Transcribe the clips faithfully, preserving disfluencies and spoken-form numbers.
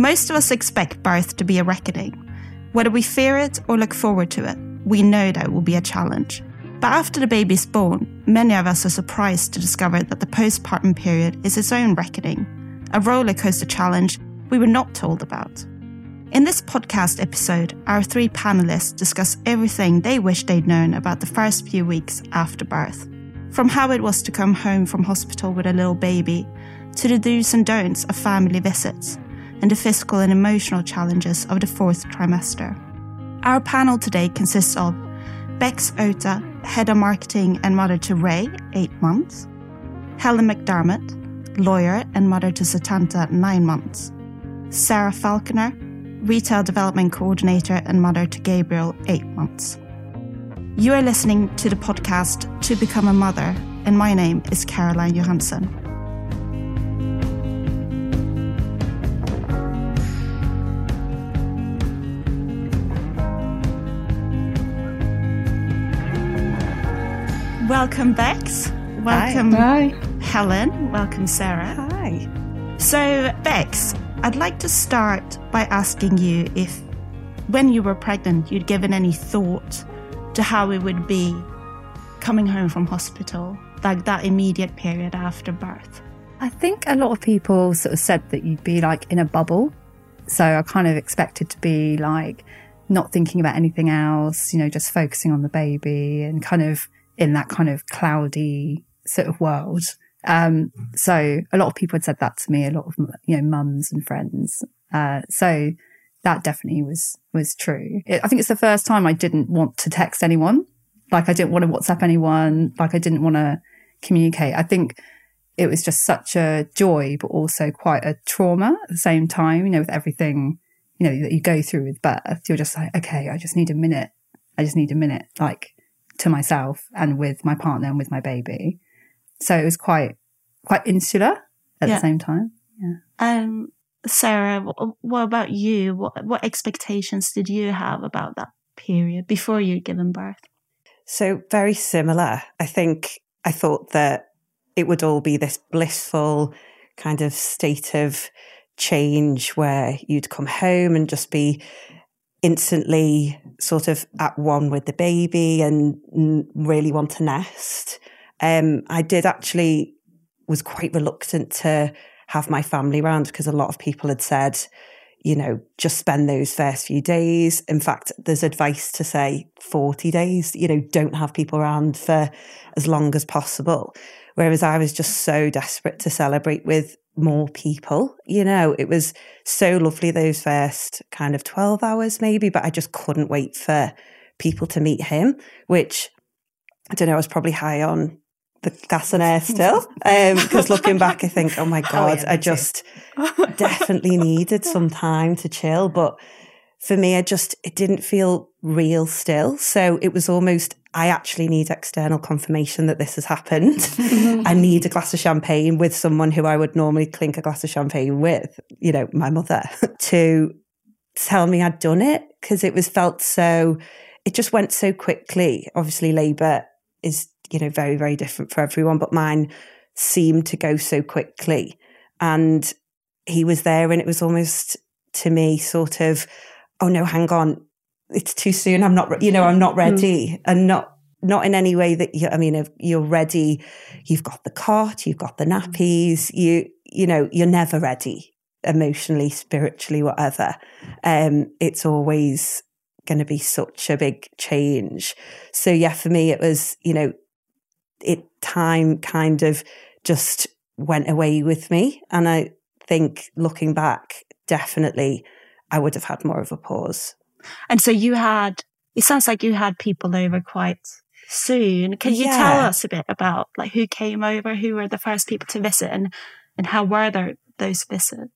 Most of us expect birth to be a reckoning. Whether we fear it or look forward to it, we know that it will be a challenge. But after the baby's born, many of us are surprised to discover that the postpartum period is its own reckoning, a roller coaster challenge we were not told about. In this podcast episode, our three panelists discuss everything they wish they'd known about the first few weeks after birth. From how it was to come home from hospital with a little baby, to the do's and don'ts of family visits, and the physical and emotional challenges of the fourth trimester. Our panel today consists of Bex Ota, Head of Marketing and mother to Ray, eight months. Helen McDermott, lawyer and mother to Satanta, nine months. Sarah Falconer, Retail Development Coordinator and mother to Gabriel, eight months. You are listening to the podcast To Become a Mother, and my name is Caroline Johansson. Welcome, Bex. Welcome, Hi. Helen. Welcome, Sarah. Hi. So, Bex, I'd like to start by asking you if, when you were pregnant, you'd given any thought to how it would be coming home from hospital, like that immediate period after birth. I think a lot of people sort of said that you'd be like in a bubble. So I kind of expected to be like not thinking about anything else, you know, just focusing on the baby and kind of in that kind of cloudy sort of world. Um, so a lot of people had said that to me, a lot of, you know, mums and friends. Uh, so that definitely was, was true. It, I think it's the first time I didn't want to text anyone. Like I didn't want to WhatsApp anyone. Like I didn't want to communicate. I think it was just such a joy, but also quite a trauma at the same time, you know, with everything, you know, that you go through with birth. You're just like, okay, I just need a minute. I just need a minute, like to myself and with my partner and with my baby. So it was quite, quite insular at yeah. the same time. Yeah. Um, Sarah, what about you? What, what expectations did you have about that period before you'd given birth? So very similar. I think I thought that it would all be this blissful kind of state of change where you'd come home and just be instantly sort of at one with the baby and really want to nest. Um, I did actually was quite reluctant to have my family around because a lot of people had said, you know, just spend those first few days. In fact, there's advice to say forty days, you know, don't have people around for as long as possible. Whereas I was just so desperate to celebrate with more people. You know, it was so lovely those first kind of twelve hours maybe, but I just couldn't wait for people to meet him, which I don't know, I was probably high on the gas and air still. Because um, looking back, I think, oh my God, oh, yeah, I just definitely needed some time to chill. But for me, I just, it didn't feel real still. So it was almost, I actually need external confirmation that this has happened. I need a glass of champagne with someone who I would normally clink a glass of champagne with, you know, my mother, to tell me I'd done it. Because it was felt so, it just went so quickly. Obviously, labour is, you know, very, very different for everyone, but mine seemed to go so quickly. And he was there and it was almost to me sort of, oh no, hang on, it's too soon. I'm not, you know, I'm not ready. Mm. And not, not in any way that you, I mean, if you're ready, you've got the cot, you've got the nappies, you, you know, you're never ready emotionally, spiritually, whatever. Um, it's always going to be such a big change. So yeah, for me, it was, you know, it time kind of just went away with me. And I think looking back, definitely I would have had more of a pause. And so you had, it sounds like you had people over quite soon. Can you yeah. tell us a bit about like who came over, who were the first people to visit and, and how were there, those visits?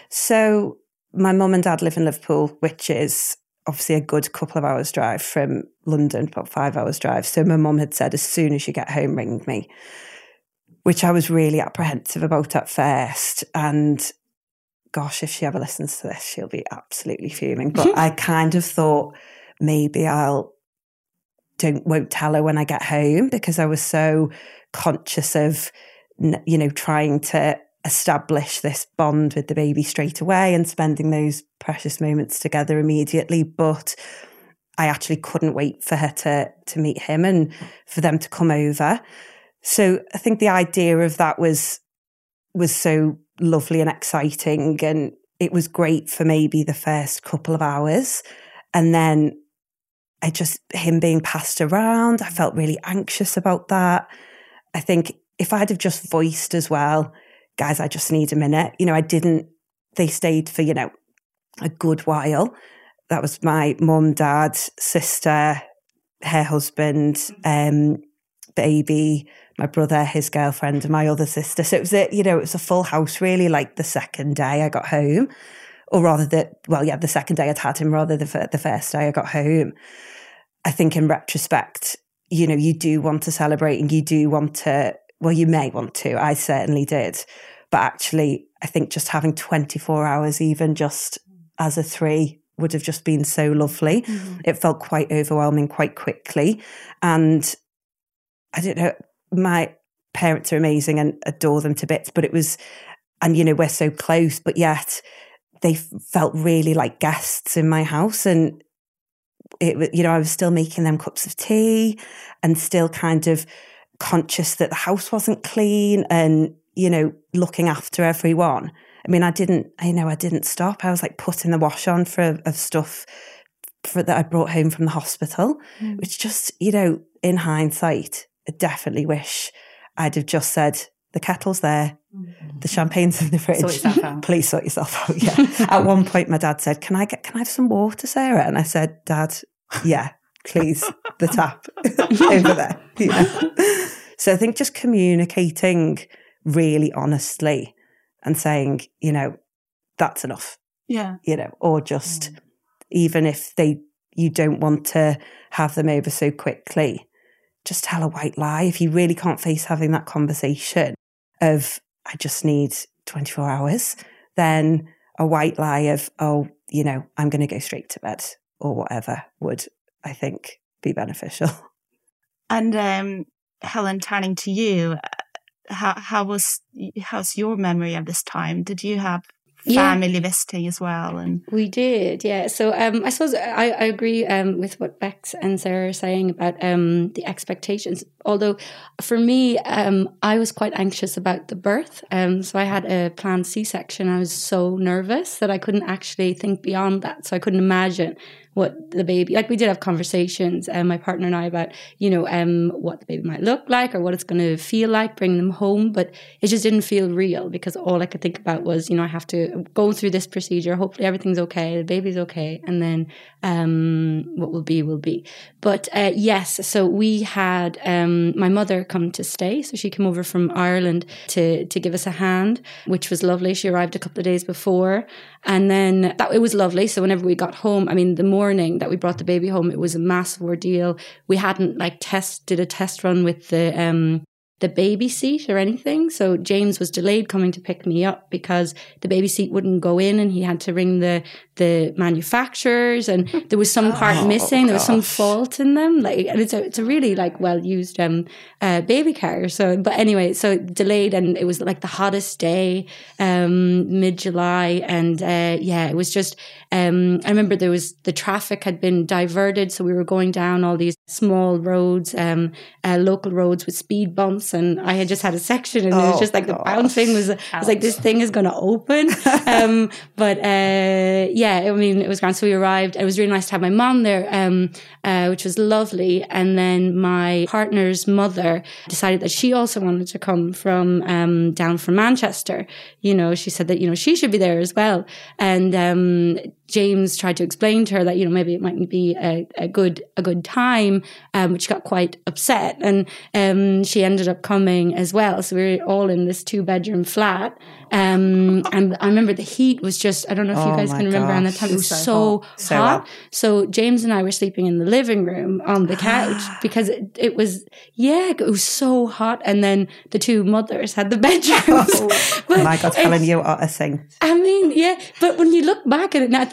So my mum and dad live in Liverpool, which is obviously a good couple of hours drive from London, about five hours drive. So my mum had said, as soon as you get home, ring me, which I was really apprehensive about at first. And gosh, if she ever listens to this, she'll be absolutely fuming. But I kind of thought maybe I'll don't won't tell her when I get home, because I was so conscious of, you know, trying to establish this bond with the baby straight away and spending those precious moments together immediately. But I actually couldn't wait for her to to meet him and for them to come over. So I think the idea of that was was so lovely and exciting, and it was great for maybe the first couple of hours. And then I just, him being passed around, I felt really anxious about that. I think if I'd have just voiced as well, guys, I just need a minute. You know, I didn't, they stayed for, you know, a good while. That was my mum, dad, sister, her husband, um, baby, my brother, his girlfriend, and my other sister. So it was a, you know, it was a full house really, like the second day I got home. Or rather that, well, yeah, the second day I'd had him rather than the first day I got home. I think in retrospect, you know, you do want to celebrate and you do want to, well, you may want to, I certainly did. But actually, I think just having twenty-four hours even just as a three would have just been so lovely. Mm-hmm. It felt quite overwhelming quite quickly. And I don't know, my parents are amazing and adore them to bits, but it was, and, you know, we're so close, but yet they felt really like guests in my house. And it, you know, I was still making them cups of tea and still kind of conscious that the house wasn't clean and, you know, looking after everyone. I mean, I didn't, I know I didn't stop. I was like putting the wash on for of stuff for, that I brought home from the hospital, mm. which just, you know, in hindsight, I definitely wish I'd have just said, the kettle's there, mm. the champagne's in the fridge. Sort yourself out. Please sort yourself out. Yeah. At one point, my dad said, "Can I get? Can I have some water, Sarah?" And I said, "Dad, yeah, please, the tap over there." You know? So I think just communicating really honestly and saying, you know, that's enough. Yeah. You know, or just mm. even if they you don't want to have them over so quickly, just tell a white lie if you really can't face having that conversation of, I just need twenty-four hours, then a white lie of, oh, you know, I'm going to go straight to bed or whatever would, I think, be beneficial. And um, Helen, turning to you, how how was how's your memory of this time? Did you have family yeah. visiting as well? And we did, yeah. So um, I suppose I, I agree um, with what Bex and Sarah are saying about um, the expectations. Although for me, um, I was quite anxious about the birth. Um, so I had a planned C-section. I was so nervous that I couldn't actually think beyond that. So I couldn't imagine what the baby, like we did have conversations, um, my partner and I, about, you know, um, what the baby might look like or what it's going to feel like bringing them home. But it just didn't feel real because all I could think about was, you know, I have to go through this procedure. Hopefully everything's okay. The baby's okay. And then um, what will be, will be. But uh, yes, so we had um, my mother come to stay. So she came over from Ireland to, to give us a hand, which was lovely. She arrived a couple of days before. And then that it was lovely. So whenever we got home, I mean, the morning that we brought the baby home, it was a massive ordeal. We hadn't like test did a test run with the um the baby seat or anything. So James was delayed coming to pick me up because the baby seat wouldn't go in, and he had to ring the the manufacturers, and there was some part oh, missing. There was some fault in them. Like, and it's a it's a really like well used um uh, baby car. So, but anyway, so delayed, and it was like the hottest day, um mid July, and uh, yeah, it was just. Um, I remember there was the traffic had been diverted, so we were going down all these small roads, um, uh, local roads with speed bumps, and I had just had a section, and oh, it was just like gosh. the bouncing was, was like this thing is going to open. um, but uh, yeah, I mean it was grand. So we arrived. It was really nice to have my mom there, um, uh, which was lovely. And then my partner's mother decided that she also wanted to come from um, down from Manchester. You know, she said that you know she should be there as well, and. Um, James tried to explain to her that, you know, maybe it mightn't be a, a good a good time, um, which got quite upset. And um, she ended up coming as well. So we were all in this two-bedroom flat. Um, and I remember the heat was just, I don't know if oh you guys can remember around that time, it was so, so hot. So, hot. so James and I were sleeping in the living room on the couch because it, it was, yeah, it was so hot. And then the two mothers had the bedrooms. Oh, my God, Helen, you are a saint. I mean, yeah, but when you look back at it now, at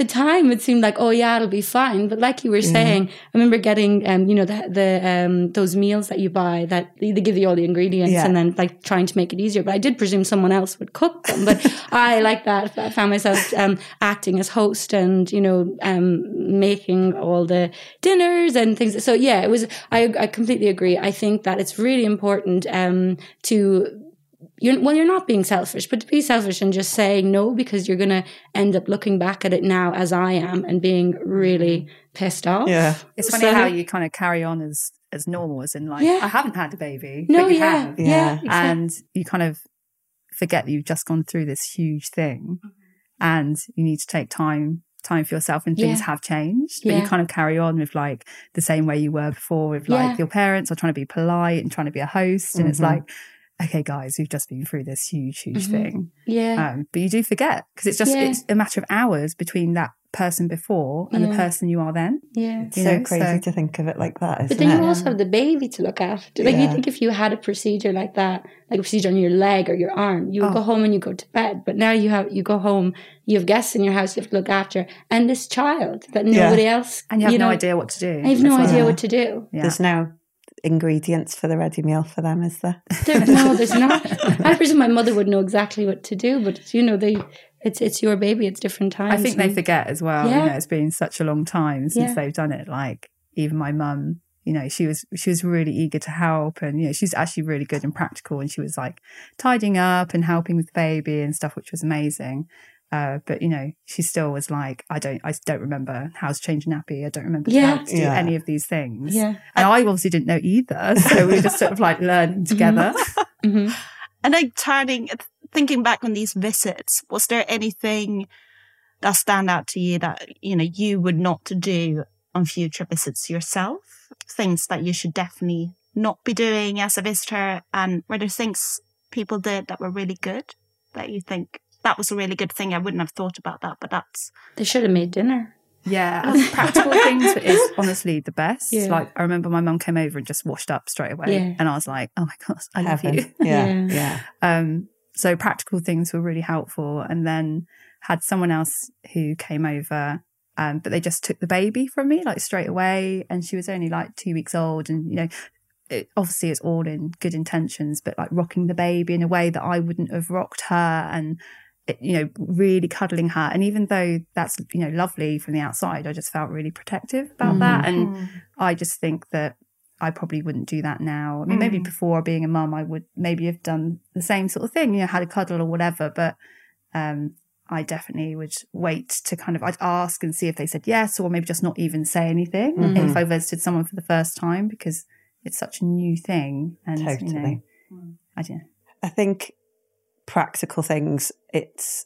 the time it seemed like, oh yeah, it'll be fine. But like you were saying, yeah. I remember getting, um, you know, the, the, um, those meals that you buy that they give you all the ingredients yeah. and then like trying to make it easier. But I did presume someone else would cook them. But I like that. I found myself, um, acting as host and, you know, um, making all the dinners and things. So yeah, it was, I, I completely agree. I think that it's really important, um, to, You're, well, you're not being selfish, but to be selfish and just saying no, because you're going to end up looking back at it now as I am and being really pissed off. Yeah. It's funny so, how you kind of carry on as, as normal, as in like, yeah. I haven't had a baby, no, but you yeah, have. Yeah. yeah exactly. And you kind of forget that you've just gone through this huge thing and you need to take time time for yourself and things yeah. have changed, but yeah. you kind of carry on with like the same way you were before with like yeah. your parents or trying to be polite and trying to be a host. And mm-hmm. it's like, okay, guys, we've just been through this huge, huge mm-hmm. thing. Yeah. Um, but you do forget because it's just, yeah. it's a matter of hours between that person before and yeah. the person you are then. Yeah. It's so know, crazy so. to think of it like that, isn't But then it? you also have the baby to look after. Like yeah. you think if you had a procedure like that, like a procedure on your leg or your arm, you would oh. go home and you go to bed. But now you have, you go home, you have guests in your house you have to look after and this child that nobody yeah. else. And you have you no know, idea what to do. I have no well. idea yeah. what to do. Yeah. There's no ingredients for the ready meal for them, is there? there no, there's not. I presume my mother would know exactly what to do, but you know, they it's it's your baby, it's different times. I think and, they forget as well. Yeah. You know, it's been such a long time since yeah. they've done it. Like even my mum, you know, she was she was really eager to help, and you know, she's actually really good and practical, and she was like tidying up and helping with the baby and stuff, which was amazing. Uh, but you know, she still was like, I don't, I don't remember how to change a nappy. I don't remember yeah. how to do yeah. any of these things. Yeah. And I obviously didn't know either. So we were just sort of like learning together. Mm-hmm. Mm-hmm. And like turning, thinking back on these visits, was there anything that stand out to you that, you know, you would not do on future visits yourself? Things that you should definitely not be doing as a visitor? And were there things people did that were really good that you think, that was a really good thing? I wouldn't have thought about that, but that's... They should have made dinner. Yeah, practical things is honestly the best. Yeah. Like I remember my mum came over and just washed up straight away, yeah. and I was like, "Oh my gosh, I love Heaven. you." Yeah, yeah. yeah. Um, so practical things were really helpful, and then had someone else who came over, um, but they just took the baby from me like straight away, and she was only like two weeks old, and you know. It, obviously it's all in good intentions, but like rocking the baby in a way that I wouldn't have rocked her, and it, you know, really cuddling her. And even though that's, you know, lovely from the outside, I just felt really protective about mm. that. And I just think that I probably wouldn't do that now. I mean, mm. maybe before being a mum, I would maybe have done the same sort of thing, you know, had a cuddle or whatever. But um, I definitely would wait to kind of, I'd ask and see if they said yes, or maybe just not even say anything mm-hmm. if I visited someone for the first time, because it's such a new thing. And, totally. You know, I don't know. I think practical things, it's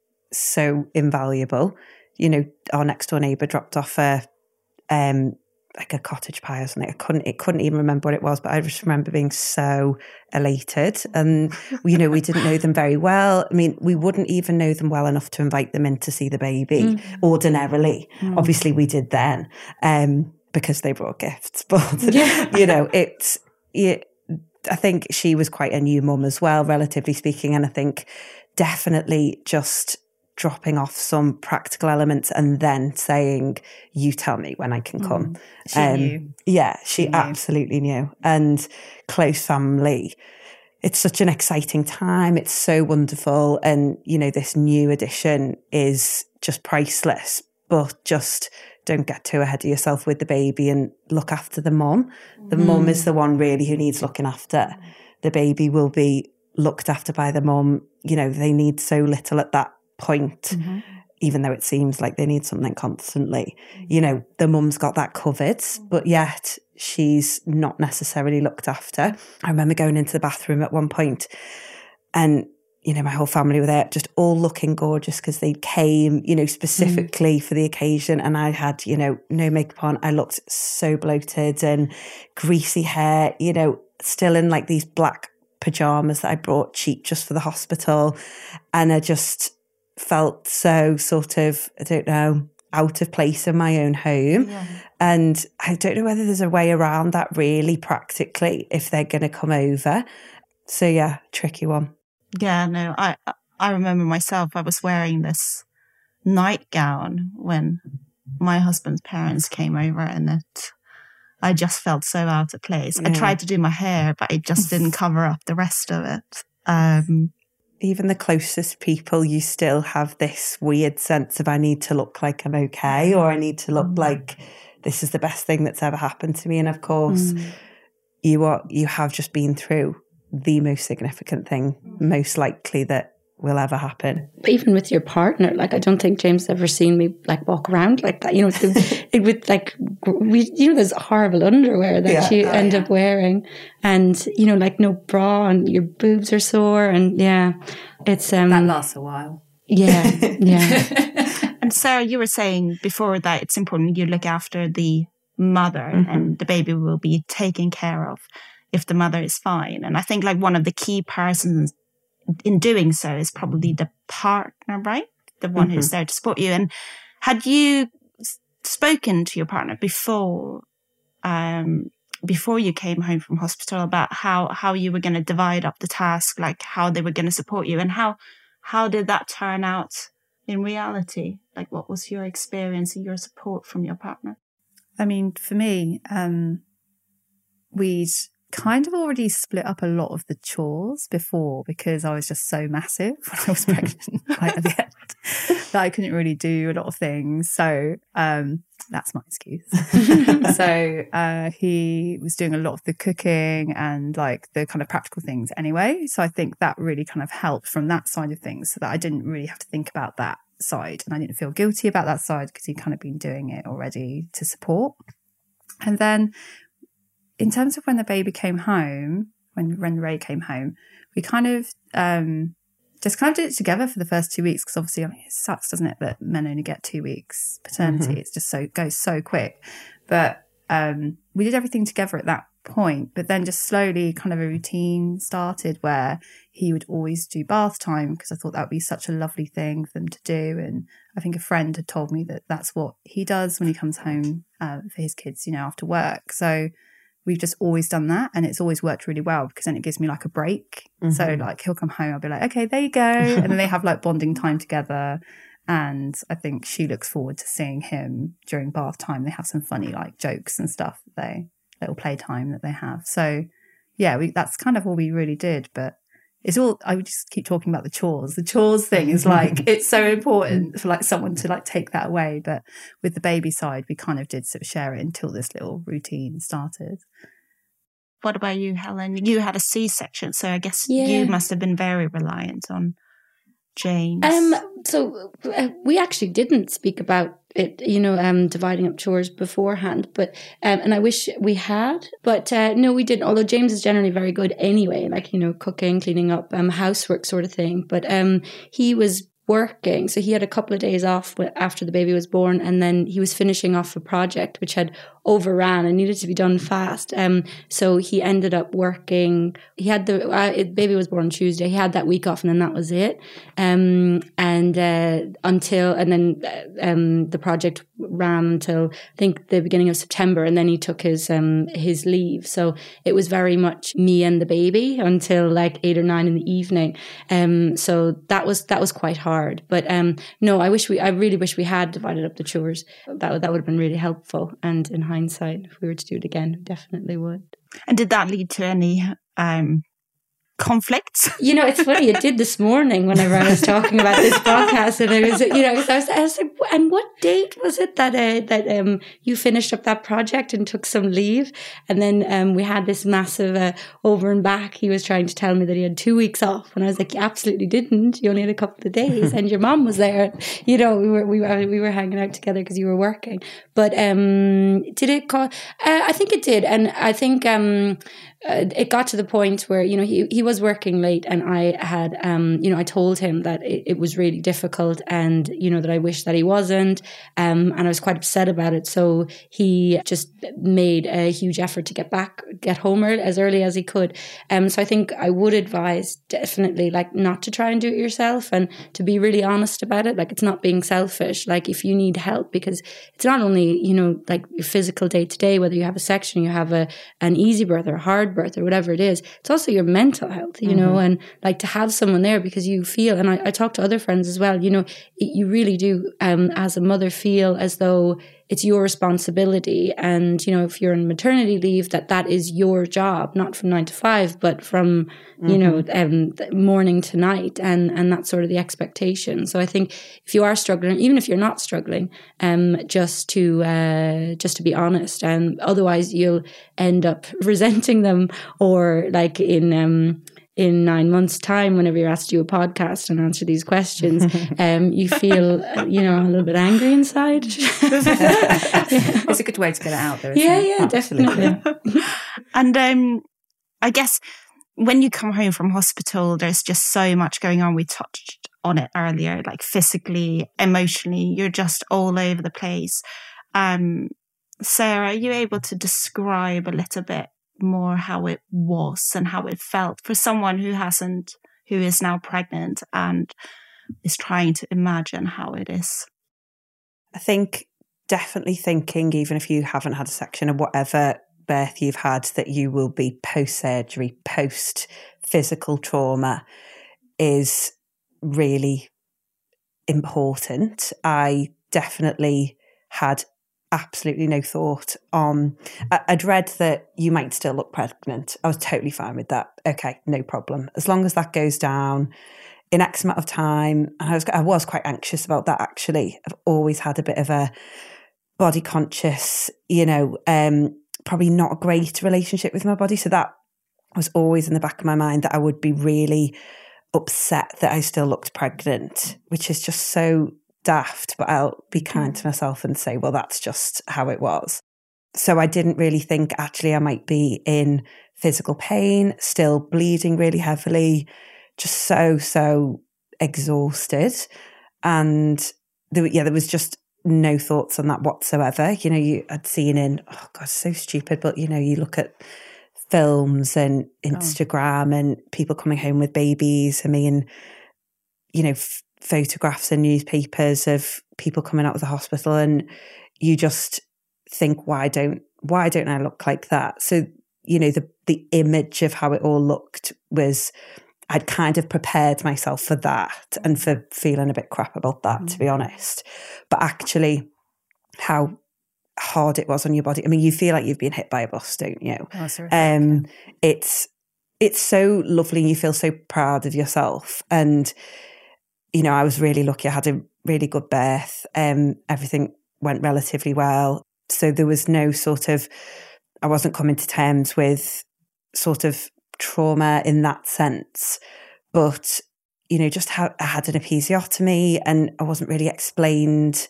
so invaluable. You know, our next door neighbour dropped off a um like a cottage pie or something. I couldn't it couldn't even remember what it was, but I just remember being so elated. And you know, we didn't know them very well. I mean, we wouldn't even know them well enough to invite them in to see the baby mm. ordinarily. Mm. Obviously we did then. Um because they brought gifts, but yeah. you know, it's it, I think she was quite a new mum as well, relatively speaking. And I think definitely just dropping off some practical elements and then saying, you tell me when I can come. Mm, she um, knew. Yeah, she, she absolutely knew. knew. And close family. It's such an exciting time. It's so wonderful. And, you know, this new addition is just priceless, but just don't get too ahead of yourself with the baby and look after the mum. The mm. mum is the one really who needs looking after. The baby will be looked after by the mum. You know, they need so little at that point, mm-hmm. even though it seems like they need something constantly. You know, the mum's got that covered, but yet she's not necessarily looked after. I remember going into the bathroom at one point and you know, my whole family were there, just all looking gorgeous because they came, you know, specifically mm. for the occasion. And I had, you know, no makeup on. I looked so bloated and greasy hair, you know, still in like these black pajamas that I brought cheap just for the hospital. And I just felt so sort of, I don't know, out of place in my own home. Yeah. And I don't know whether there's a way around that really practically if they're going to come over. So yeah, tricky one. Yeah, no, I I remember myself, I was wearing this nightgown when my husband's parents came over, and it, I just felt so out of place. Yeah. I tried to do my hair, but it just didn't cover up the rest of it. Um, Even the closest people, you still have this weird sense of I need to look like I'm okay, or I need to look mm. like this is the best thing that's ever happened to me. And of course, mm. you are you have just been through the most significant thing, most likely that will ever happen. But even with your partner, like I don't think James ever seen me like walk around like that. You know, the, it would like we, you know, there's horrible underwear that yeah. you oh, end yeah. up wearing, and you know, like no bra, and your boobs are sore, and yeah, it's um that lasts a while. Yeah, yeah. And Sarah, you were saying before that it's important you look after the mother, mm-hmm. and the baby will be taken care of if the mother is fine. And I think like one of the key persons in doing so is probably the partner, right? The one mm-hmm. who's there to support you. And had you spoken to your partner before, um, before you came home from hospital about how, how you were going to divide up the task, like how they were going to support you, and how, how did that turn out in reality? Like what was your experience and your support from your partner? I mean, for me, um, we'd kind of already split up a lot of the chores before, because I was just so massive when I was pregnant right at the end that I couldn't really do a lot of things. So um, that's my excuse. So uh, he was doing a lot of the cooking and like the kind of practical things anyway. So I think that really kind of helped from that side of things, so that I didn't really have to think about that side, and I didn't feel guilty about that side because he'd kind of been doing it already to support. And then in terms of when the baby came home, when, when Ray came home, we kind of um, just kind of did it together for the first two weeks. Because obviously, I mean, it sucks, doesn't it, that men only get two weeks paternity. Mm-hmm. It's just so, goes so quick. But um, we did everything together at that point. But then just slowly kind of a routine started where he would always do bath time, because I thought that would be such a lovely thing for them to do. And I think a friend had told me that that's what he does when he comes home uh, for his kids, you know, after work. So we've just always done that, and it's always worked really well, because then it gives me like a break. Mm-hmm. So like he'll come home, I'll be like, okay, there you go. And then they have like bonding time together. And I think she looks forward to seeing him during bath time. They have some funny like jokes and stuff, that they little playtime that they have. So yeah, we, that's kind of all we really did. But it's all, I would just keep talking about the chores. The chores thing is like, it's so important for like someone to like take that away. But with the baby side, we kind of did sort of share it until this little routine started. What about you, Helen? You had a C-section, so I guess yeah. you must have been very reliant on James. Um, so uh, we actually didn't speak about it, you know, um, dividing up chores beforehand, but um, and I wish we had, but uh, no, we didn't. Although James is generally very good anyway, like, you know, cooking, cleaning up, um, housework sort of thing. But um, he was working, so he had a couple of days off after the baby was born, and then he was finishing off a project which had overran and needed to be done fast. Um, so he ended up working. He had the uh, baby was born on Tuesday. He had that week off, and then that was it. Um, and uh, until and then uh, um, the project ran until I think the beginning of September, and then he took his um his leave. So it was very much me and the baby until like eight or nine in the evening. Um, so that was that was quite hard. But um, no, I wish we. I really wish we had divided up the chores. That that would have been really helpful. And in hindsight, if we were to do it again, definitely would. And did that lead to any um, conflicts? You know, it's funny. It did this morning whenever I was talking about this podcast, and I was, you know, I was, I was like, and what date was it that uh, that um you finished up that project and took some leave? And then um we had this massive uh, over and back. He was trying to tell me that he had two weeks off, and I was like, you absolutely didn't. You only had a couple of days, and your mom was there. You know, we were we were we were hanging out together because you were working. But um, did it? Call, uh, I think it did, and I think um. Uh, it got to the point where, you know, he, he was working late, and I had, um, you know, I told him that it, it was really difficult, and, you know, that I wish that he wasn't. Um, and I was quite upset about it. So he just made a huge effort to get back, get home as early as he could. Um, so I think I would advise definitely like not to try and do it yourself, and to be really honest about it. Like, it's not being selfish. Like, if you need help, because it's not only, you know, like your physical day to day, whether you have a section, you have a, an easy birth or a hard birth or whatever it is, it's also your mental health, you mm-hmm. know, and like to have someone there, because you feel, and I, I talk to other friends as well, you know, it, you really do, um, as a mother, feel as though it's your responsibility. And, you know, if you're on maternity leave, that that is your job, not from nine to five, but from, mm-hmm. you know, um, morning to night. And, and that's sort of the expectation. So I think if you are struggling, even if you're not struggling, um, just to, uh, just to be honest, and otherwise you'll end up resenting them, or like in, um, in nine months' time, whenever you're asked to do a podcast and answer these questions, um, you feel, uh, you know, a little bit angry inside. Yeah. It's a good way to get it out there. Isn't yeah, it? yeah, Absolutely. definitely. And um, I guess when you come home from hospital, there's just so much going on. We touched on it earlier, like physically, emotionally, you're just all over the place. Um, Sarah, are you able to describe a little bit more how it was and how it felt for someone who hasn't, who is now pregnant and is trying to imagine how it is? I think definitely thinking, even if you haven't had a section of whatever birth you've had, that you will be post-surgery, post-physical trauma is really important. I definitely had absolutely no thought on, I, I'd read that you might still look pregnant. I was totally fine with that. Okay, no problem. As long as that goes down in X amount of time. And I was, I was quite anxious about that, actually. I've always had a bit of a body conscious, you know, um, probably not a great relationship with my body. So that was always in the back of my mind, that I would be really upset that I still looked pregnant, which is just so daft, but I'll be kind to myself and say, well, that's just how it was. So I didn't really think actually I might be in physical pain, still bleeding really heavily, just so, so exhausted. And there, yeah, there was just no thoughts on that whatsoever. You know, you I'd seen in, oh God, so stupid, but you know, you look at films and Instagram oh. and people coming home with babies. I mean, you know, f- photographs in newspapers of people coming out of the hospital, and you just think, why don't why don't I look like that? So, you know, the the image of how it all looked was, I'd kind of prepared myself for that and for feeling a bit crap about that, mm. to be honest. But actually how hard it was on your body. I mean, you feel like you've been hit by a bus, don't you? Oh, sorry. Um, it's it's so lovely, and you feel so proud of yourself. And you know, I was really lucky. I had a really good birth. Um, everything went relatively well. So there was no sort of, I wasn't coming to terms with sort of trauma in that sense. But, you know, just how I had an episiotomy, and I wasn't really explained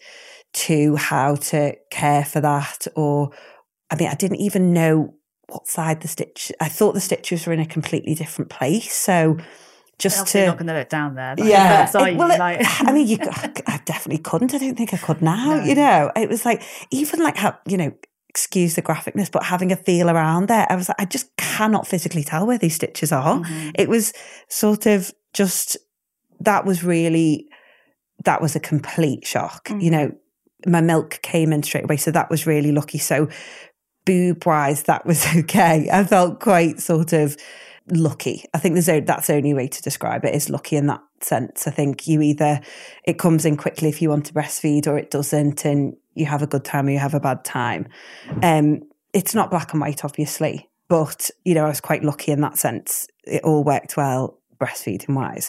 to how to care for that. Or, I mean, I didn't even know what side the stitch, I thought the stitches were in a completely different place. So, just to not going to look down there. Like, yeah. It, well, like. I mean, you, I definitely couldn't. I don't think I could now, no. you know. It was like, even like, how, you know, excuse the graphicness, but having a feel around there, I was like, I just cannot physically tell where these stitches are. Mm-hmm. It was sort of just, that was really, that was a complete shock. Mm-hmm. You know, my milk came in straight away. So that was really lucky. So boob-wise, that was okay. I felt quite sort of lucky. I think there's that's the only way to describe it, is lucky in that sense. I think you either, it comes in quickly if you want to breastfeed, or it doesn't, and you have a good time or you have a bad time. Um, it's not black and white, obviously, but you know, I was quite lucky in that sense. It all worked well breastfeeding wise,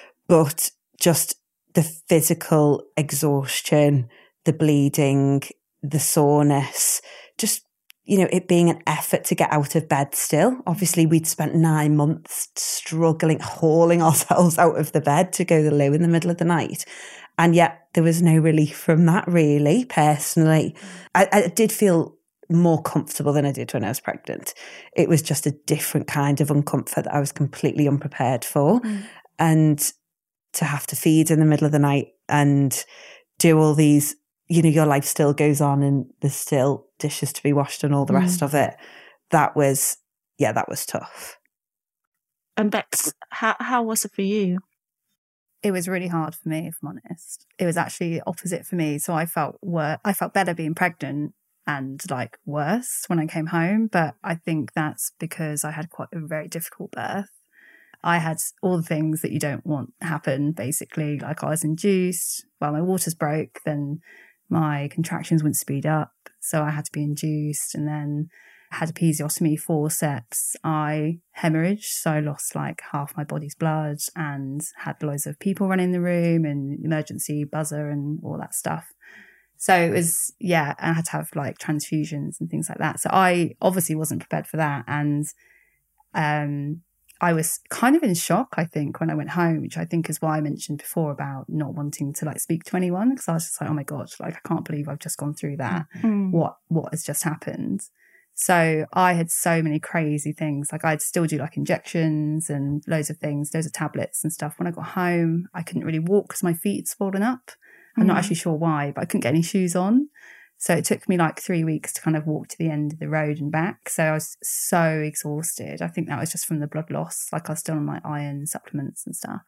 but just the physical exhaustion, the bleeding, the soreness, just, you know, it being an effort to get out of bed still. Obviously, we'd spent nine months struggling, hauling ourselves out of the bed to go to the loo in the middle of the night. And yet there was no relief from that, really, personally. I, I did feel more comfortable than I did when I was pregnant. It was just a different kind of uncomfort that I was completely unprepared for. Mm. And to have to feed in the middle of the night and do all these, you know, your life still goes on and there's still dishes to be washed and all the rest mm. of it. That was, yeah, that was tough. And Bex, how how was it for you? It was really hard for me, if I'm honest. It was actually opposite for me. So I felt wor- I felt better being pregnant and like worse when I came home. But I think that's because I had quite a very difficult birth. I had all the things that you don't want happen, basically. Like I was induced, well, my waters broke, then my contractions wouldn't speed up. So I had to be induced, and then had episiotomy, forceps. I hemorrhaged, so I lost like half my body's blood and had loads of people running in the room and emergency buzzer and all that stuff. So it was, yeah, I had to have like transfusions and things like that. So I obviously wasn't prepared for that. And um, I was kind of in shock, I think, when I went home, which I think is why I mentioned before about not wanting to like speak to anyone, because I was just like, oh my God, like I can't believe I've just gone through that. Mm. What what has just happened? So I had so many crazy things. Like I'd still do like injections and loads of things, loads of tablets and stuff. When I got home, I couldn't really walk because my feet had swollen up. I'm mm. not actually sure why, but I couldn't get any shoes on. So it took me like three weeks to kind of walk to the end of the road and back. So I was so exhausted. I think that was just from the blood loss. Like I was still on my iron supplements and stuff.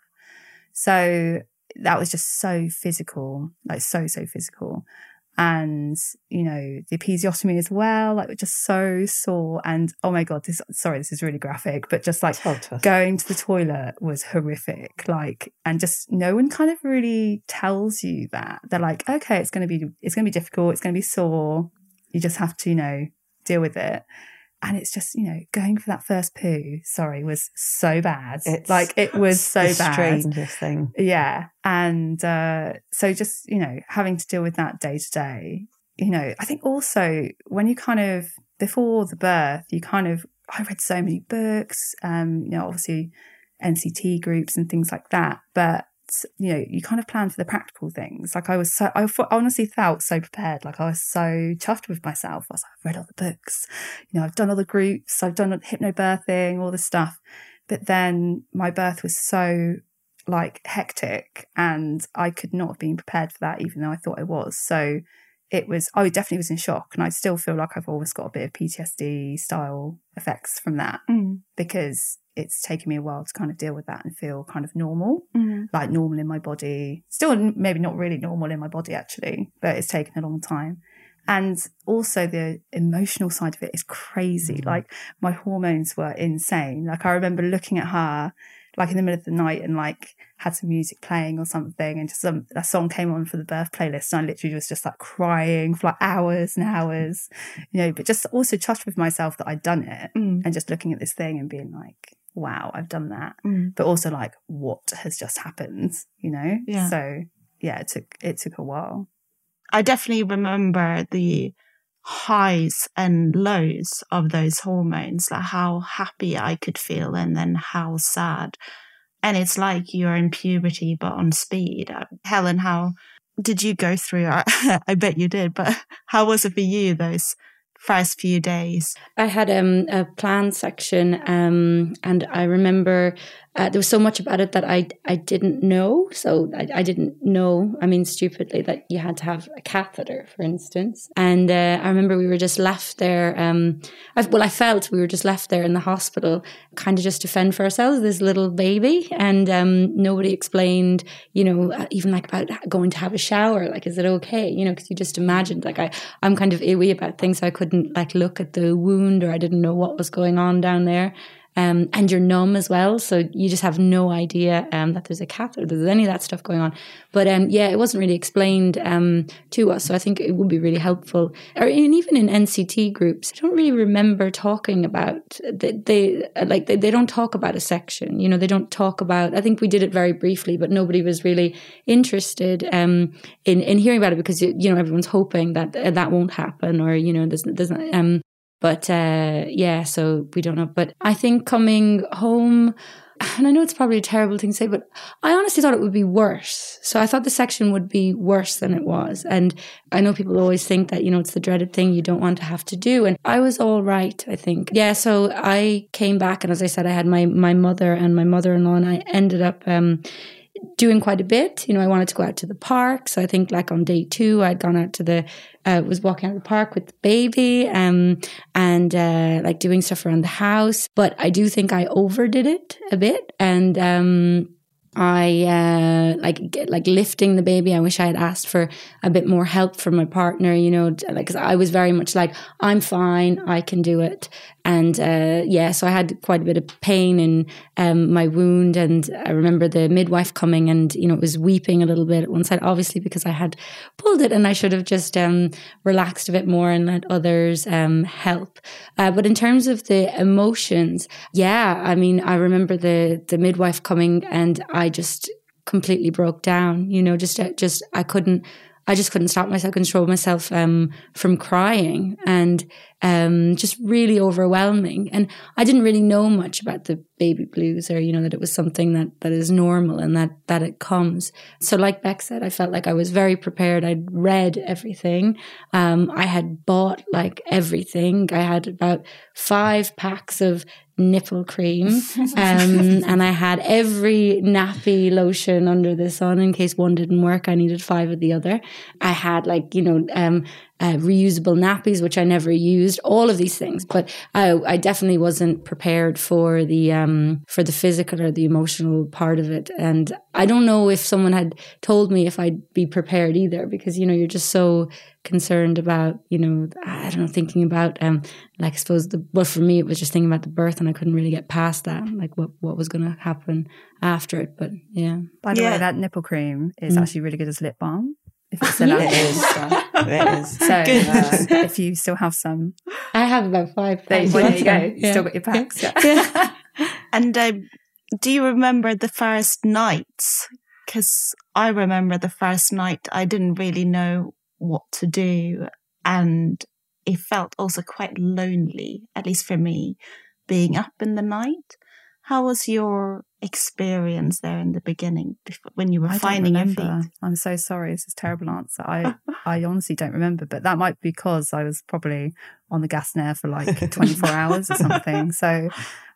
So that was just so physical, like so, so physical. And, you know, the episiotomy as well, like just so sore. And oh my God, this, sorry, this is really graphic, but just like going to the toilet was horrific. Like, and just no one kind of really tells you that. They're like, okay, it's going to be, it's going to be difficult. It's going to be sore. You just have to, you know, deal with it. And it's just, you know, going for that first poo, sorry, was so bad. It's like, it was so the bad. Strangest thing. Yeah. And uh, so just, you know, having to deal with that day to day, you know, I think also when you kind of, before the birth, you kind of, I read so many books, um, you know, obviously N C T groups and things like that. But you know, you kind of plan for the practical things. Like I was so, I honestly felt so prepared. Like I was so chuffed with myself. I was like, I've read all the books, you know, I've done all the groups, I've done hypnobirthing, all this stuff. But then my birth was so like hectic and I could not have been prepared for that, even though I thought I was. So it was, I definitely was in shock. And I still feel like I've always got a bit of P T S D style effects from that mm. because it's taken me a while to kind of deal with that and feel kind of normal, mm. like normal in my body. Still maybe not really normal in my body actually, but it's taken a long time. And also the emotional side of it is crazy. Mm. Like my hormones were insane. Like I remember looking at her like in the middle of the night and like had some music playing or something and just some, a song came on for the birth playlist and I literally was just like crying for like hours and hours, you know, but just also chuffed with myself that I'd done it mm. and just looking at this thing and being like, wow, I've done that. Mm. But also like, what has just happened, you know? Yeah. So yeah, it took, it took a while. I definitely remember the highs and lows of those hormones, like how happy I could feel and then how sad. And it's like you're in puberty, but on speed. Uh, Helen, how did you go through? I, I bet you did, but how was it for you those first few days? I had um, a plan section um, and I remember uh, there was so much about it that I I didn't know. So I, I didn't know, I mean, stupidly, that you had to have a catheter, for instance. And uh, I remember we were just left there. Um, I, well, I felt we were just left there in the hospital, kind of just to fend for ourselves, this little baby. And um, nobody explained, you know, even like about going to have a shower. Like, is it okay? You know, because you just imagined, like I, I'm kind of iwi about things. So I couldn't like look at the wound or I didn't know what was going on down there. Um, and you're numb as well, so you just have no idea um, that there's a catheter, there's any of that stuff going on. But um, yeah, it wasn't really explained um, to us, so I think it would be really helpful. Or in, even in N C T groups, I don't really remember talking about, they, they like they, they don't talk about a section, you know, they don't talk about, I think we did it very briefly, but nobody was really interested um, in, in hearing about it because, you know, everyone's hoping that uh, that won't happen or, you know, there's, there's um But uh, yeah, so we don't know. But I think coming home, and I know it's probably a terrible thing to say, but I honestly thought it would be worse. So I thought the section would be worse than it was. And I know people always think that, you know, it's the dreaded thing you don't want to have to do. And I was all right, I think. Yeah, so I came back and as I said, I had my, my mother and my mother-in-law and I ended up um, doing quite a bit. You know, I wanted to go out to the park. So I think like on day two, I'd gone out to the, uh, was walking out of the park with the baby um, and uh, like doing stuff around the house. But I do think I overdid it a bit. And um, I uh, like get, like lifting the baby. I wish I had asked for a bit more help from my partner, you know, like, cause I was very much like, I'm fine, I can do it. And uh, yeah, so I had quite a bit of pain in um, my wound. And I remember the midwife coming and, you know, it was weeping a little bit at one side, obviously because I had pulled it and I should have just um, relaxed a bit more and let others um, help. Uh, but in terms of the emotions, yeah, I mean, I remember the, the midwife coming and I just completely broke down, you know, just, just, I couldn't, I just couldn't stop myself, control myself um, from crying, and um, just really overwhelming. And I didn't really know much about the baby blues, or, you know, that it was something that, that is normal and that, that it comes. So like Beck said, I felt like I was very prepared. I'd read everything. Um, I had bought like everything. I had about five packs of nipple cream, um, and I had every nappy lotion under the sun in case one didn't work. I needed five of the other. I had like, you know, um, uh, reusable nappies, which I never used, all of these things. But I, I definitely wasn't prepared for the, um, for the physical or the emotional part of it. And I don't know if someone had told me if I'd be prepared either, because, you know, you're just so concerned about, you know, I don't know, thinking about, um, like, I suppose the, well, for me, it was just thinking about the birth, and I couldn't really get past that, like what, what was going to happen after it. But yeah. By the Yeah. way, that nipple cream is Mm. actually really good as lip balm. If it's still out It there. is. It is. So uh, if you still have some, I have about five. there, packs. well, there you go. Yeah. You still got your packs. Yeah. Yeah. And um, do you remember the first nights? Because I remember the first night I didn't really know what to do. And it felt also quite lonely, at least for me, being up in the night. How was your experience there in the beginning before, when you were I finding don't your remember. feet? I'm so sorry. This is a terrible answer. I, I honestly don't remember, but that might be because I was probably on the gas snare for like twenty-four hours or something. So,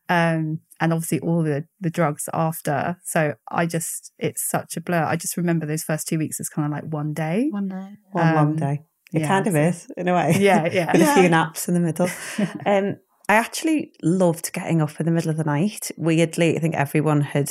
um, and obviously all the, the drugs after. So I just, it's such a blur. I just remember those first two weeks as kind of like one day. One day. One long Um, day. It yeah, kind of so- is, in a way. Yeah, yeah. With a few naps in the middle. Um, I actually loved getting up in the middle of the night. Weirdly, I think everyone had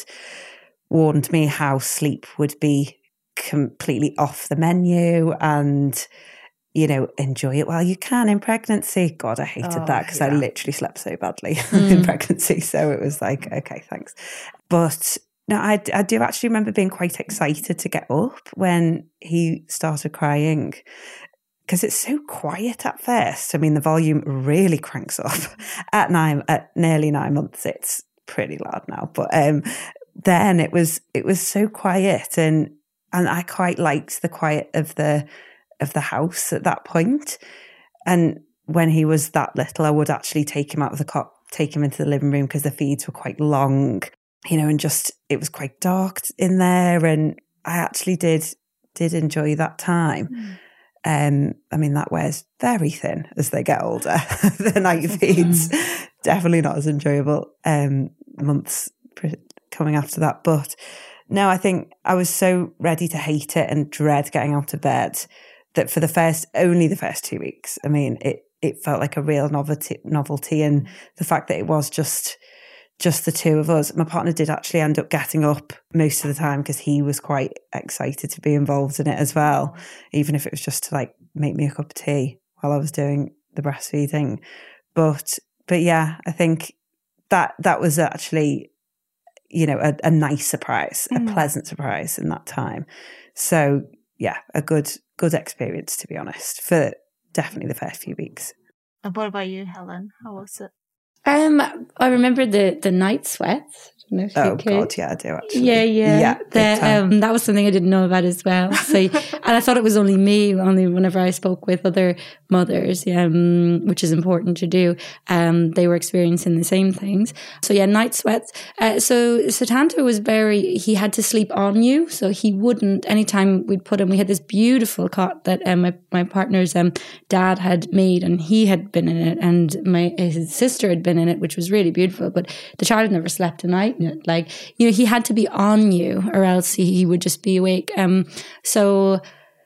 warned me how sleep would be completely off the menu and, you know, enjoy it while you can in pregnancy. God, I hated Oh, that because I yeah. literally slept so badly in pregnancy. So it was like, okay, thanks. But no, I, I do actually remember being quite excited to get up when he started crying, because it's so quiet at first. I mean, the volume really cranks up at nine, at nearly nine months. It's pretty loud now, but um, then it was it was so quiet, and and I quite liked the quiet of the of the house at that point. And when he was that little, I would actually take him out of the cot, take him into the living room because the feeds were quite long, you know, and just it was quite dark in there, and I actually did did enjoy that time. Mm. Um, I mean, that wears very thin as they get older. The night feeds, definitely not as enjoyable um, months coming after that. But no, I think I was so ready to hate it and dread getting out of bed that for the first, only the first two weeks, I mean, it, it felt like a real novelty, novelty. And the fact that it was just just the two of us. My partner did actually end up getting up most of the time because he was quite excited to be involved in it as well, even if it was just to like make me a cup of tea while I was doing the breastfeeding. But but yeah, I think that that was actually, you know, a, a nice surprise, mm. a pleasant surprise in that time. So yeah, a good good experience, to be honest, for definitely the first few weeks. And what about you, Helen? How was it? Um, I remember the the night sweats. I don't know if oh you could. God, yeah, I do actually. Yeah, yeah. yeah the, um, that was something I didn't know about as well. So, and I thought it was only me. Only whenever I spoke with other mothers, um, which is important to do, um, they were experiencing the same things. So yeah, night sweats. Uh, so Satanta was very. He had to sleep on you, so he wouldn't. Anytime we'd put him, we had this beautiful cot that um, my my partner's um, dad had made, and he had been in it, and my his sister had been in it, which was really beautiful. But the child never slept a night. Like, you know, he had to be on you or else he, he would just be awake. Um, so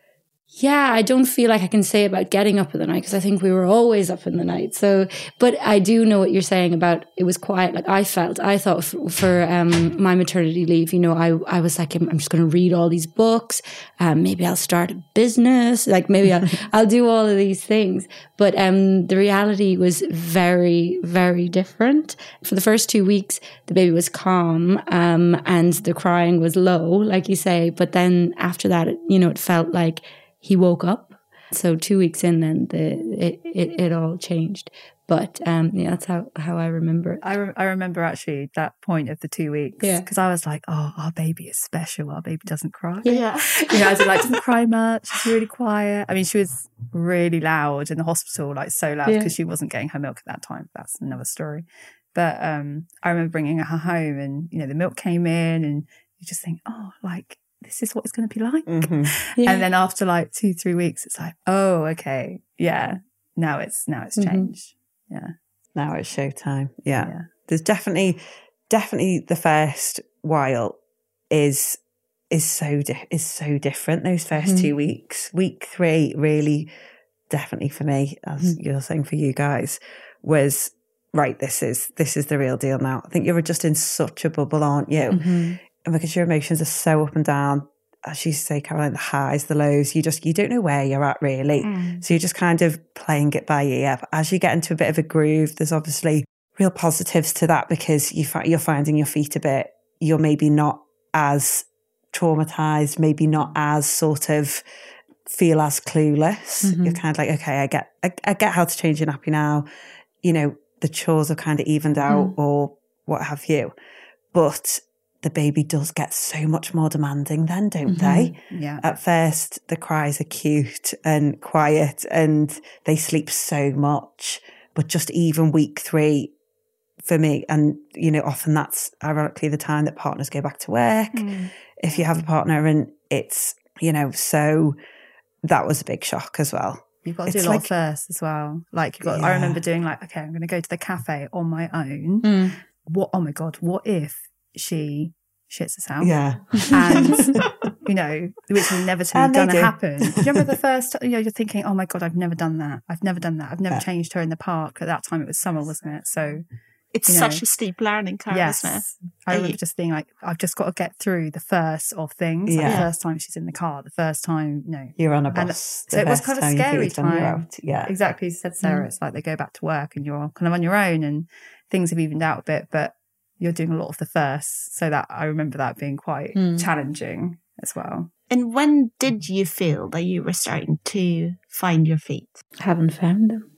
Yeah, I don't feel like I can say about getting up in the night because I think we were always up in the night. So, but I do know what you're saying about it was quiet. Like I felt, I thought for, for um, my maternity leave, you know, I, I was like, I'm, I'm just going to read all these books. Um, maybe I'll start a business. Like maybe I'll, I'll do all of these things. But um, the reality was very, very different. For the first two weeks, the baby was calm um, and the crying was low, like you say. But then after that, it, you know, it felt like he woke up. So two weeks in, then the it, it, it all changed. But um, yeah, that's how, how I remember it. I, re- I remember actually that point of the two weeks. Yeah. Because I was like, oh, our baby is special. Our baby doesn't cry. Yeah. You know, I was like, doesn't cry much. She's really quiet. I mean, she was really loud in the hospital, like so loud because Yeah. she wasn't getting her milk at that time. That's another story. But um, I remember bringing her home and, you know, the milk came in and you just think, oh, like, this is what it's going to be like. Mm-hmm. Yeah. And then after like two, three weeks, it's like, oh, okay. Yeah. Now it's, now it's Mhm. changed. Yeah. Now it's showtime. Yeah. Yeah. There's definitely, definitely the first while is, is so, di- is so different. Those 1st Mhm. two weeks, week three, really definitely for me, as you're saying for you guys, was right. This is, this is the real deal now. I think you're just in such a bubble, aren't you? Mhm. And because your emotions are so up and down, as you say, Caroline, the highs, the lows, you just, you don't know where you're at really. Mm. So you're just kind of playing it by ear. But as you get into a bit of a groove, there's obviously real positives to that because you fi- you're finding your feet a bit. You're maybe not as traumatized, maybe not as sort of feel as clueless. Mhm. You're kind of like, okay, I get, I, I get how to change your nappy now. You know, the chores have kind of evened out or what have you. But the baby does get so much more demanding then, don't they? Yeah. At first, the cries are cute and quiet and they sleep so much. But just even week three for me, and, you know, often that's ironically the time that partners go back to work. Mm. If you have a partner and it's, you know, so that was a big shock as well. You've got to It's do a lot like- first as well. Like you've got, I Yeah. remember doing like, okay, I'm going to go to the cafe on my own. Mm. What, oh my God, what if she shits herself? Yeah. And, you know, which is inevitably And they going to do. happen. Do you remember the first, you know, you're thinking, oh my God, I've never done that. I've never done that. I've never Yeah. changed her in the park. At that time it was summer, wasn't it? So, It's You such know. a steep learning curve, yes. isn't it? I Are remember you- just being like, I've just got to get through the first of things. Like Yeah. the first time she's in the car, the first time, you know. You're on a And bus. so The it was first kind of time you scary feed them, you're time. out. Yeah. Exactly as you said, Sarah. It's like they go back to work and you're kind of on your own and things have evened out a bit, but you're doing a lot of the first. So that I remember that being quite Mm. challenging as well. And when did you feel that you were starting to find your feet? Haven't found them.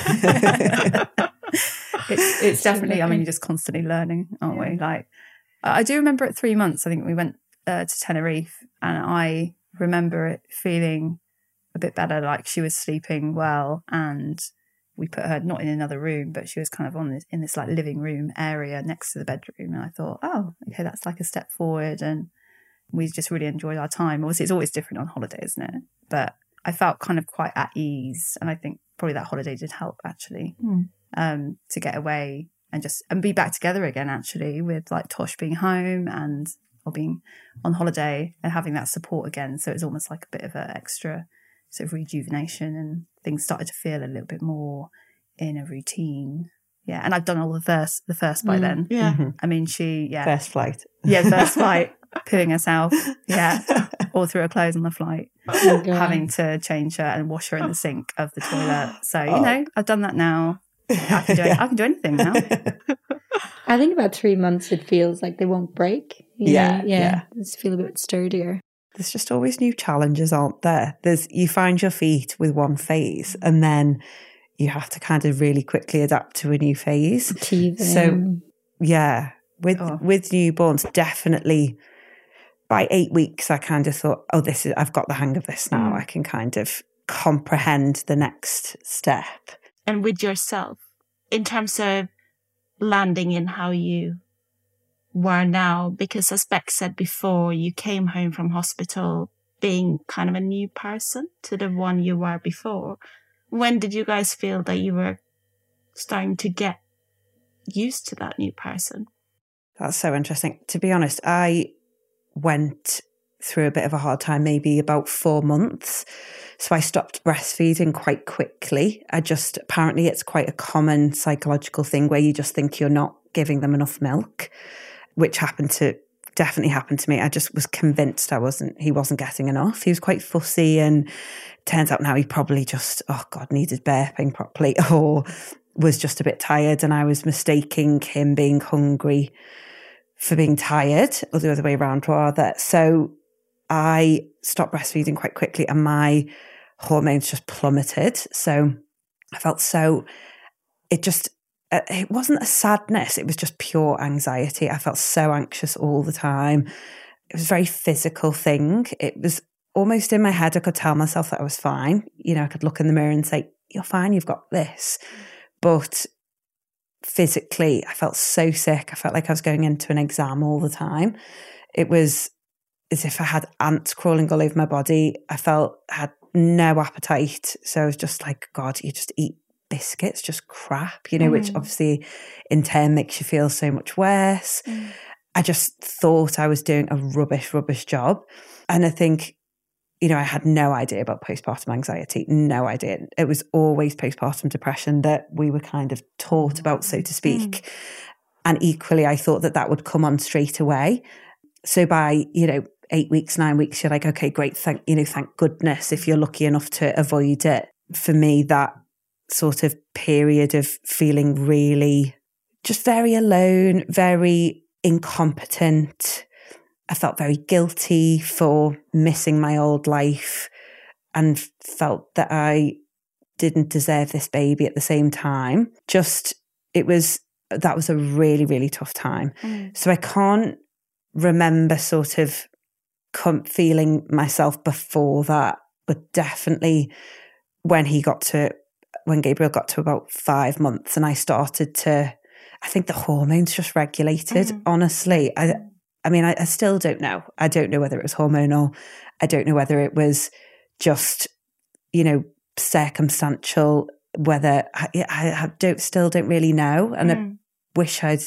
It's, it's definitely, I mean, you're just constantly learning, aren't we? Like, I do remember at three months, I think we went uh, to Tenerife and I remember it feeling a bit better, like she was sleeping well and we put her not in another room, but she was kind of on this, in this like living room area next to the bedroom. And I thought, oh, okay, that's like a step forward. And we just really enjoyed our time. Obviously, it's always different on holiday, isn't it? But I felt kind of quite at ease. And I think probably that holiday did help actually, Mm. um, to get away and just, and be back together again, actually, with like Tosh being home and, or being on holiday and having that support again. So it was almost like a bit of an extra sort of rejuvenation and things started to feel a little bit more in a routine. Yeah. And I've done all the first, the first by Mm. then. Yeah. Mhm. I mean, she, yeah. First flight. Yeah, first flight, pooing herself. Yeah. All through her clothes on the flight, Oh, God. having to change her and wash her in the sink of the toilet. So, you Oh. know, I've done that now. I can do it. I can do anything now. I think about three months it feels like they won't break. you Yeah, know? yeah. Yeah. Just feel a bit sturdier. There's just always new challenges, aren't there? There's you find your feet with one phase and then you have to kind of really quickly adapt to a new phase. Teething. So yeah, with Oh. with newborns, definitely by eight weeks I kind of thought, oh, this is I've got the hang of this now. Mm. I can kind of comprehend the next step. And with yourself, in terms of landing in how you were now, because as Beck said before, you came home from hospital being kind of a new person to the one you were before. When did you guys feel that you were starting to get used to that new person? That's so interesting. To be honest, I went through a bit of a hard time, maybe about four months. So I stopped breastfeeding quite quickly. I just, apparently it's quite a common psychological thing where you just think you're not giving them enough milk, which happened to, definitely happened to me. I just was convinced I wasn't, he wasn't getting enough. He was quite fussy, and turns out now he probably just, oh God, needed burping properly or was just a bit tired, and I was mistaking him being hungry for being tired, or the other way around rather. So I stopped breastfeeding quite quickly, and my hormones just plummeted. So I felt so, it just, it wasn't a sadness, it was just pure anxiety. I felt so anxious all the time. It was a very physical thing. It was almost in my head, I could tell myself that I was fine. You know, I could look in the mirror and say, you're fine, you've got this. But physically, I felt so sick. I felt like I was going into an exam all the time. It was as if I had ants crawling all over my body. I felt I had no appetite. So I was just like, God, you just eat biscuits, just crap, you know, mm. which obviously in turn makes you feel so much worse. Mm. I just thought I was doing a rubbish, rubbish job. And I think, you know, I had no idea about postpartum anxiety, no idea. It was always postpartum depression that we were kind of taught about, so to speak. Mm. And equally, I thought that that would come on straight away. So by, you know, eight weeks, nine weeks, you're like, okay, great. Thank, you know, thank goodness if you're lucky enough to avoid it. For me, that sort of period of feeling really just very alone, very incompetent. I felt very guilty for missing my old life and felt that I didn't deserve this baby at the same time. Just, it was, that was a really, really tough time. Mm. So I can't remember sort of com- feeling myself before that, but definitely when he got to, when Gabriel got to about five months and I started to, I think the hormones just regulated, mm. honestly. I I mean, I, I still don't know. I don't know whether it was hormonal. I don't know whether it was just, you know, circumstantial, whether I, I don't, still don't really know. And mm. I wish I'd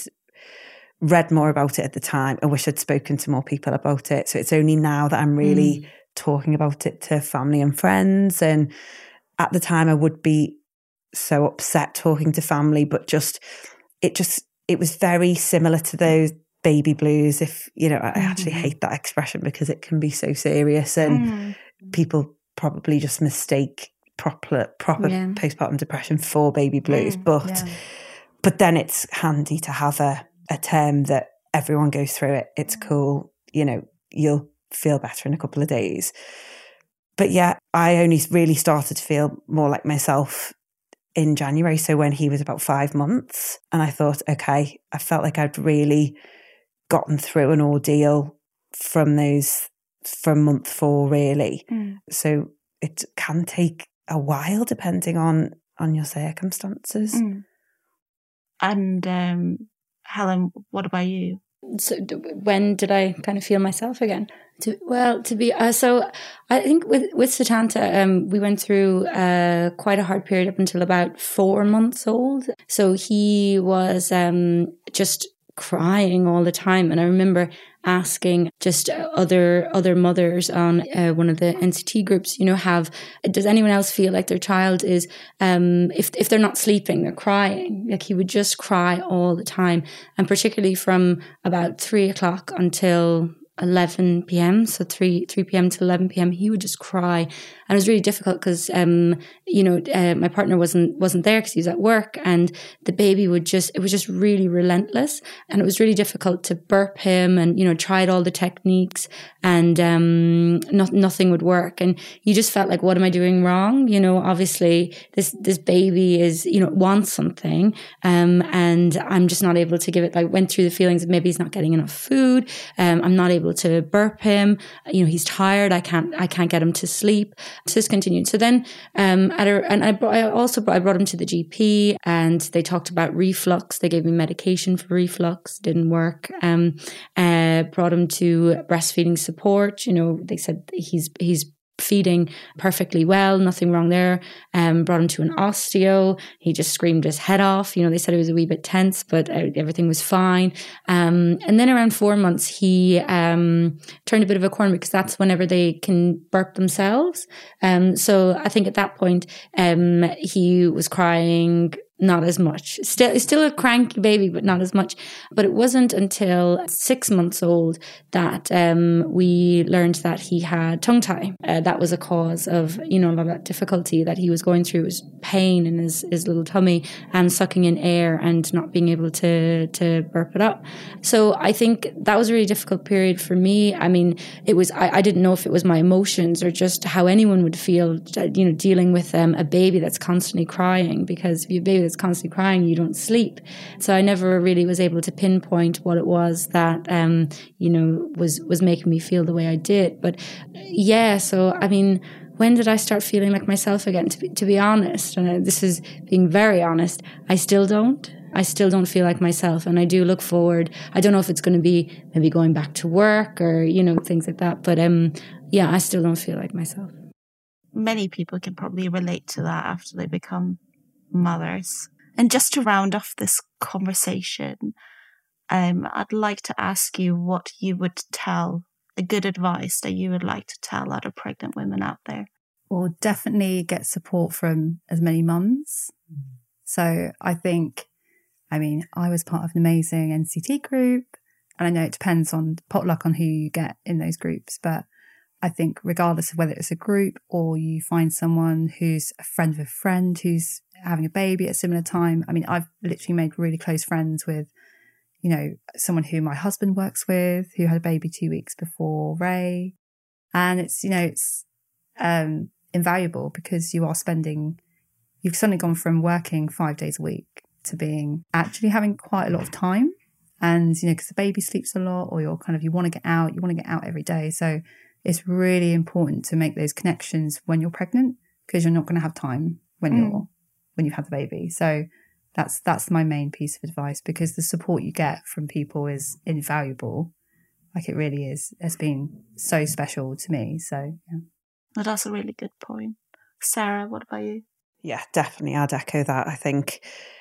read more about it at the time. I wish I'd spoken to more people about it. So it's only now that I'm really mm. talking about it to family and friends. And at the time I would be so upset talking to family, but just, it just, it was very similar to those baby blues. If, you know, I actually hate that expression because it can be so serious and mm. people probably just mistake proper, proper yeah. postpartum depression for baby blues. Mm, but, yeah. but then it's handy to have a, a term that everyone goes through it. It's cool. You know, you'll feel better in a couple of days. But yeah, I only really started to feel more like myself in January. So when he was about five months and I thought, okay, I felt like I'd really gotten through an ordeal from those, from month four really. Mm. So it can take a while depending on, on your circumstances. Mm. And um, Helen, what about you? So when did I kind of feel myself again? To, well, to be, uh, so I think with, with Setanta, um, we went through uh, quite a hard period up until about four months old. So he was um, just crying all the time. And I remember asking just other other mothers on uh, one of the N C T groups, you know, have, does anyone else feel like their child is, um, if if they're not sleeping, they're crying? Like he would just cry all the time. And particularly from about three o'clock until eleven p.m. So three p.m. to eleven p.m. he would just cry, and it was really difficult because um you know uh, my partner wasn't wasn't there because he was at work, and the baby would just it was just really relentless, and it was really difficult to burp him, and you know tried all the techniques, and um not, nothing would work, and you just felt like, what am I doing wrong? You know, obviously this this baby is, you know, wants something, um and I'm just not able to give it. I went through the feelings of maybe he's not getting enough food, um I'm not able to burp him, you know, he's tired, I can't I can't get him to sleep. So this continued. So then um at a, and I, brought, I also brought, I brought him to the G P, and they talked about reflux. They gave me medication for reflux, didn't work. Um uh brought him to breastfeeding support. You know, they said he's he's feeding perfectly well, nothing wrong there. Um, brought him to an osteo. He just screamed his head off. You know, they said it was a wee bit tense, but uh, everything was fine. Um, and then around four months, he um, turned a bit of a corner because that's whenever they can burp themselves. Um, so I think at that point, um, he was crying. Not as much. Still, still a cranky baby, but not as much. But it wasn't until six months old that um, we learned that he had tongue tie. Uh, that was a cause of, you know, a lot of that difficulty that he was going through. It was pain in his, his little tummy and sucking in air and not being able to to burp it up. So I think that was a really difficult period for me. I mean, it was. I, I didn't know if it was my emotions or just how anyone would feel, you know, dealing with um, a baby that's constantly crying, because if you have a baby that's constantly crying, you don't sleep. So I never really was able to pinpoint what it was that um you know was was making me feel the way I did. But yeah, so I mean, when did I start feeling like myself again? To be, to be honest, and this is being very honest, I still don't. I still don't feel like myself, and I do look forward. I don't know if it's going to be maybe going back to work or, you know, things like that. But um yeah, I still don't feel like myself. Many people can probably relate to that after they become mothers. And just to round off this conversation, um, I'd like to ask you what you would tell, a good advice that you would like to tell other pregnant women out there. Well, definitely get support from as many mums. Mm. So I think, I mean, I was part of an amazing N C T group, and I know it depends on potluck on who you get in those groups, but I think regardless of whether it's a group or you find someone who's a friend of a friend who's having a baby at a similar time. I mean, I've literally made really close friends with, you know, someone who my husband works with, who had a baby two weeks before Ray. And it's, you know, it's um, invaluable because you are spending, you've suddenly gone from working five days a week to being actually having quite a lot of time. And, you know, because the baby sleeps a lot, or you're kind of, you want to get out, you want to get out every day. So it's really important to make those connections when you're pregnant, because you're not going to have time when mm. you're when you've had the baby. So that's that's my main piece of advice, because the support you get from people is invaluable. Like, it really is. It's been so special to me. So yeah. Well, that's a really good point. Sarah, what about you? Yeah, definitely. I'd echo that. I think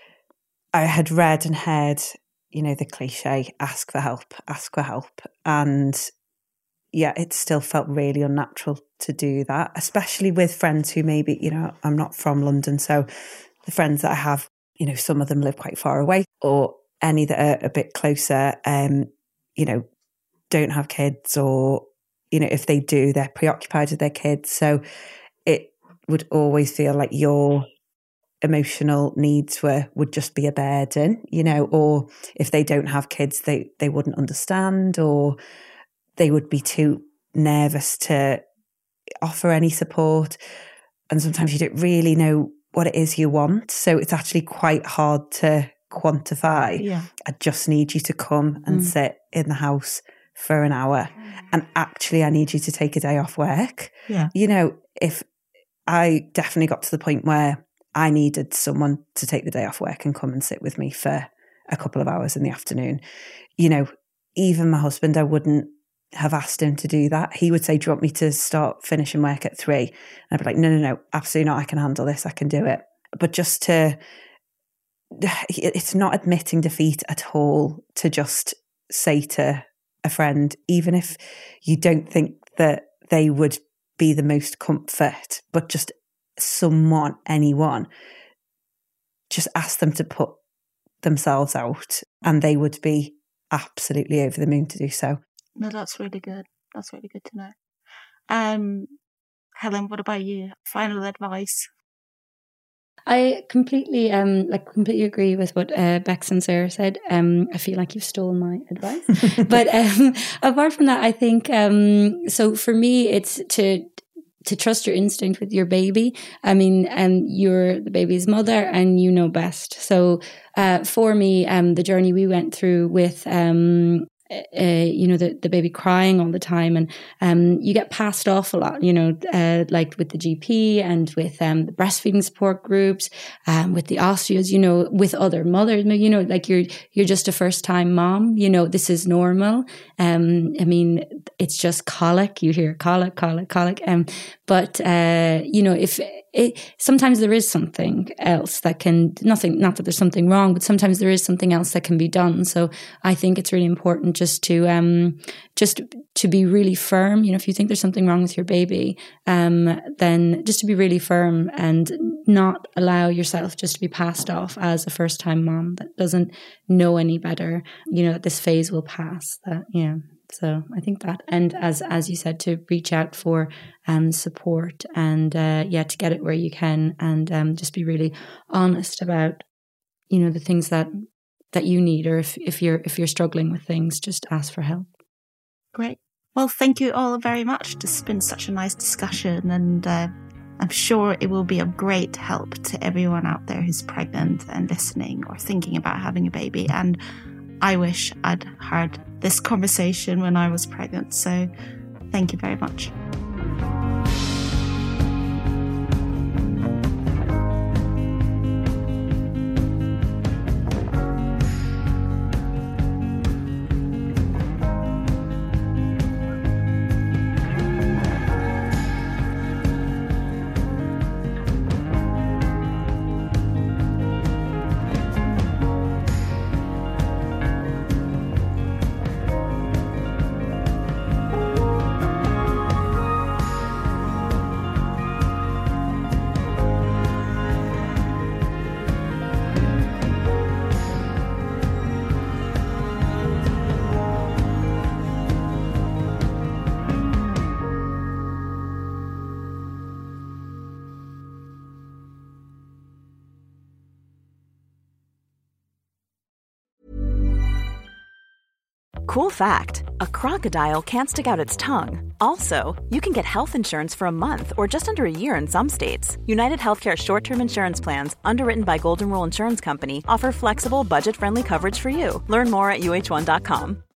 I had read and heard, you know, the cliche, ask for help, ask for help. And yeah, it still felt really unnatural to do that, especially with friends who maybe, you know, I'm not from London. So the friends that I have, you know, some of them live quite far away, or any that are a bit closer, um, you know, don't have kids, or, you know, if they do, they're preoccupied with their kids. So it would always feel like your emotional needs were would just be a burden, you know, or if they don't have kids, they, they wouldn't understand, or they would be too nervous to offer any support. And sometimes you don't really know what it is you want. So it's actually quite hard to quantify. Yeah. I just need you to come and mm. sit in the house for an hour. And actually, I need you to take a day off work. Yeah. You know, if I definitely got to the point where I needed someone to take the day off work and come and sit with me for a couple of hours in the afternoon. You know, even my husband, I wouldn't have asked him to do that. He would say, do you want me to start finishing work at three? And I'd be like, no, no, no, absolutely not. I can handle this. I can do it. But just to, it's not admitting defeat at all to just say to a friend, even if you don't think that they would be the most comfort, but just someone, anyone, just ask them to put themselves out, and they would be absolutely over the moon to do so. No, that's really good. That's really good to know. Um, Helen, what about you? Final advice? I completely, um, like completely agree with what uh, Bex and Sarah said. Um, I feel like you've stolen my advice. But um, apart from that, I think um, so. For me, it's to to trust your instinct with your baby. I mean, um, you're the baby's mother, and you know best. So uh, for me, um, the journey we went through with um. uh, you know, the, the baby crying all the time, and um, you get passed off a lot, you know, uh, like with the G P and with um, the breastfeeding support groups, um, with the osteos, you know, with other mothers, you know, like you're you're just a first time mom, you know, this is normal. Um, I mean, it's just colic. You hear colic, colic, colic. Um, but uh, you know, if it, sometimes there is something else that can nothing. Not that there's something wrong, but sometimes there is something else that can be done. So I think it's really important just to um, just to be really firm. You know, if you think there's something wrong with your baby, um, then just to be really firm and not allow yourself just to be passed off as a first time mom that doesn't know any better. You know, that this phase will pass. That yeah. So I think that, and as as you said, to reach out for um, support and uh, yeah, to get it where you can, and um, just be really honest about, you know, the things that that you need, or if if you're if you're struggling with things, just ask for help. Great. Well, thank you all very much. This has been such a nice discussion, and uh, I'm sure it will be of great help to everyone out there who's pregnant and listening or thinking about having a baby. And I wish I'd had this conversation when I was pregnant. So thank you very much. Cool fact, a crocodile can't stick out its tongue. Also, you can get health insurance for a month or just under a year in some states. United Healthcare short-term insurance plans, underwritten by Golden Rule Insurance Company, offer flexible, budget-friendly coverage for you. Learn more at U H one dot com.